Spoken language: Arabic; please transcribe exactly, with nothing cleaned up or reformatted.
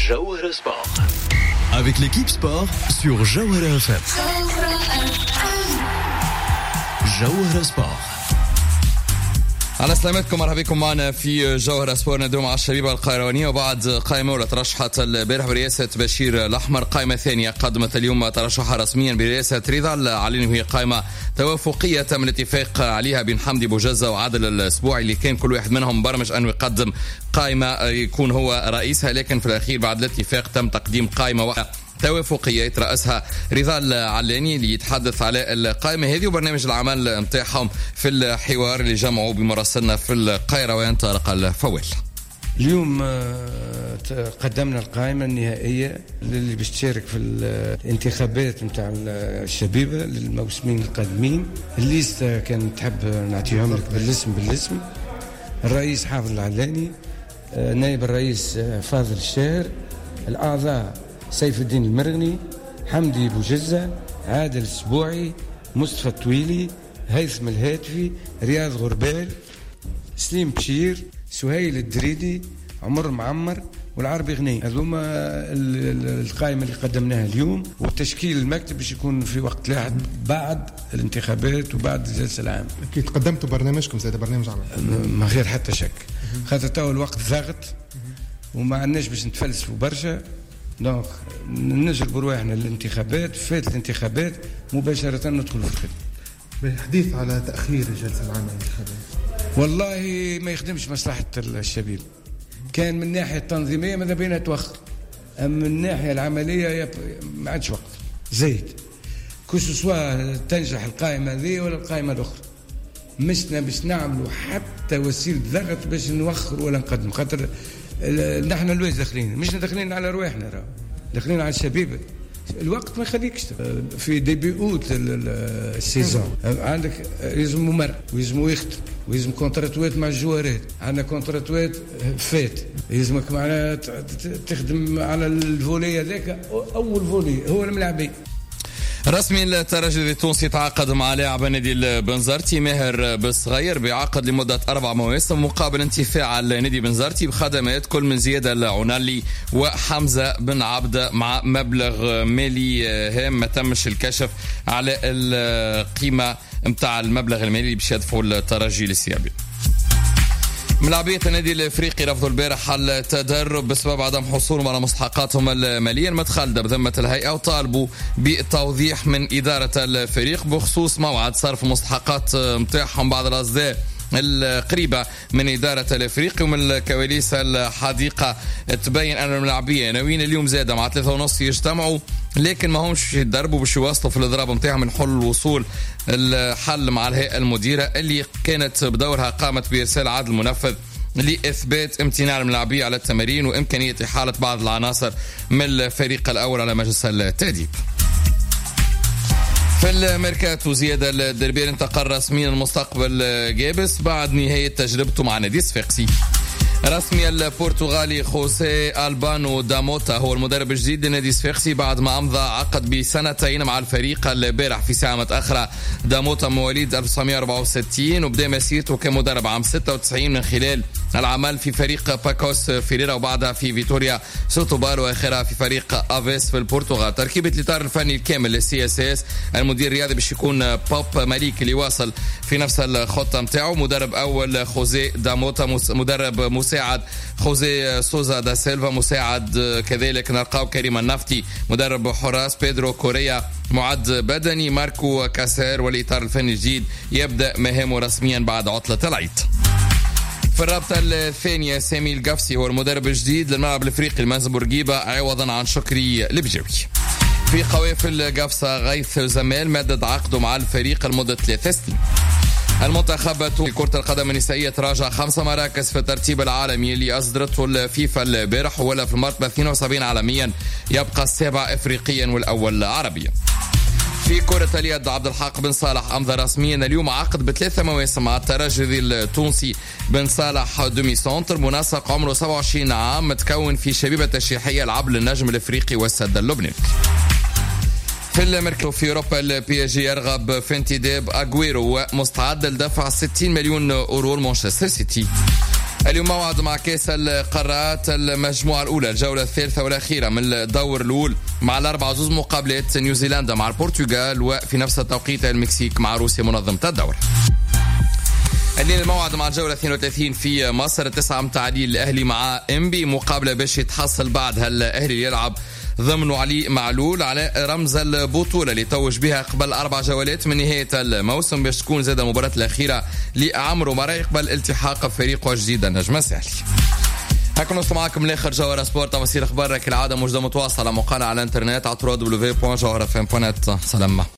Jawhara Sport. Avec l'équipe sport sur Jawhara F M. Jawhara Sport. على سلامتكم، مرحبا بكم معنا في جوهرة سبور. ندوم مع الشبيبة القيروانية. وبعد قائمة أولى ترشحت البارح برئاسة بشير الأحمر. قائمة ثانية قدمت اليوم ترشحها رسميا برئاسة رضا العليني، وهي قائمة توافقية تم الاتفاق عليها بين حمدي بوجزة وعادل الأسبوعي، اللي كان كل واحد منهم برمج أنه يقدم قائمة يكون هو رئيسها، لكن في الأخير بعد الاتفاق تم تقديم قائمة واحدة توافقية يترأسها رضا العلاني اللي يتحدث على القائمة هذه وبرنامج العمل متاعهم في الحوار اللي جمعوا بمراسلنا في القاهرة طارق الفوال. اليوم قدمنا القائمة النهائية اللي باش تشارك في الانتخابات متاع الشبيبة للموسمين القادمين. الليستة كانت تحب نعطيهم لك بالاسم بالاسم: الرئيس حافظ العلاني، نائب الرئيس فاضل الشاهر، الأعضاء سيف الدين المرغني، حمدي بوجزة، عادل السبوعي، مصطفى الطويلي، هيثم الهاتفي، رياض غربال، سليم بشير، سهيل الدريدي، عمر معمر والعربي غني. هذوما القائمة اللي قدمناها اليوم، وتشكيل المكتب باش يكون في وقت لاحق بعد الانتخابات وبعد الجلسة العامة. كي قدمتوا برنامجكم زاد برنامج عمل ما غير حتى شك، خاطر تو الوقت ضغط وما عندناش باش نتفلسفوا برشا، دونك نجربوا رواحنا للانتخابات، فات الانتخابات مباشرة ندخل في الخدمة. بالحديث على تأخير الجلسة العامة للانتخابات، والله ما يخدمش مصلحة الشبيب. كان من الناحية التنظيمية ماذا بينا توخر، أما من الناحية العملية ما عادش وقت زايد. كوسو سوا تنجح القائمة هذه ولا القائمة الأخرى، مشنا باش نعملوا حتى وسيلة ضغط باش نوخر ولا نقدم، خاطر نحن الواش داخلين، مش داخلين على رواحنا، راه داخلين على الشبيبة. الوقت ما يخليكش في ديبي اوت السيزون، عندك يلزم ممر ويلزم يخدم ويلزم كونتراتوات مع الجوارات، عندنا كونتراتوات فات يلزمك معناها تخدم على الفولي هذاك. اول فولي هو الملاعبين. رسمي الترجي التونسي تعاقد مع لاعب نادي البنزرتي ماهر بالصغير بعقد لمدة أربع مواسم مقابل انتفاع النادي البنزرتي بخدمات كل من زيادة العنالي وحمزة بن عبدة مع مبلغ مالي هام. ما تمش الكشف على القيمة متاع المبلغ المالي اللي باش يدفعوا الترجي للسيابي. ملاعبية النادي الافريقي رفضوا البارح التدرب بسبب عدم حصولهم على مستحقاتهم المالية المتخلدة بذمة الهيئة، وطالبوا بتوضيح من إدارة الفريق بخصوص موعد صرف مستحقات متاعهم بعض الأصداء القريبة من إدارة الافريقي. ومن الكواليس الحديقة تبين أن الملاعبية ناويين اليوم زادة مع ثلاثة ونص يجتمعوا، لكن ما همش يتدربوا باش يواصلوا في الإضراب متاعهم من حل الوصول الحل مع الهيئة المديرة اللي كانت بدورها قامت بإرسال عدل منفذ لإثبات امتناع الملاعبية على التمارين وإمكانية إحالة بعض العناصر من الفريق الأول على مجلس التأديب. في الميركاتو زيادة الدربير انتقل رسميا المستقبل جابس بعد نهاية تجربته مع نادي صفاقسي. رسمي البرتغالي خوسيه ألبانو داموتا هو المدرب الجديد لنادي صفاقسي بعد ما أمضى عقد بسنتين مع الفريق البارح في ساعة متأخرة. داموتا مواليد ألف وتسعمائة وأربعة وستين وبدأ مسيرته كمدرب عام ستة وتسعين من خلال العمل في فريق باكوس فيريرا وبعدها في فيتوريا سوتوبار واخرها في فريق افيس في البرتغال. تركيبة الإطار الفني الكامل للسي اس اس، المدير الرياضي باش يكون بوب ماليك اللي واصل في نفس الخطة متاعه. مدرب أول خوزي داموتا، مدرب مساعد خوزي سوزا دا سيلفا، مساعد كذلك نلقاو كريم النفطي، مدرب حراس بيدرو كوريا، معد بدني ماركو كاسير. والإطار الفني الجديد يبدأ مهامه رسميا بعد عطلة العيد. في الرابطة الثانية سامي القفسي هو المدرب الجديد للملعب الافريقي المنزل بورقيبة عوضا عن شكري البجاوي. في قوافل قفصة غيث زمال مدد عقده مع الفريق لمدة ثلاث سنين. المنتخب كرة القدم النسائية تراجع خمس مراكز في الترتيب العالمي اللي أصدرته الفيفا البارح، ولا في المرتبة اثنين وسبعين عالميا، يبقى السابع افريقيا والاول عربيا. في كرة اليد عبد الحق بن صالح أمضى رسميا اليوم عقد بثلاثة مواسم مع الترجي التونسي. بن صالح دومي سونتر مناسق عمره سبعة وعشرين عام، متكون في شبيبة التشريحية العبل النجم الافريقي والسد اللبناني. في الميركاتو في أوروبا البي اس جي يرغب في انتداب أغويرو ومستعد لدفع ستين مليون أورو لمانشستر سيتي. اليوم موعد مع كاس القارات المجموعة الأولى الجولة الثالثة والأخيرة من الدور الأول مع الأربعة جزء مقابلات نيوزيلندا مع البرتغال وفي نفس التوقيت المكسيك مع روسيا منظمة الدور. الليل الموعد مع الجولة اثنين وثلاثين في مصر التسعة متاع الليل الأهلي مع إنبي مقابلة باش يتحصل بعدها الأهلي يلعب ضمن علي معلول على رمز البطولة اللي توج بها قبل أربع جولات من نهاية الموسم باش تكون زادة المباراة الأخيرة لعمرو مرة يقبل التحاق فريقه الجديد النجم الساحلي. هكا نوصل معكم لاخر جوهرة سبورت. تفاصيل اخبار كالعادة موجودة متواصلة على موقعنا على الانترنت على دبليو دبليو دبليو دوت جوهرة اف ام دوت نت. سلام.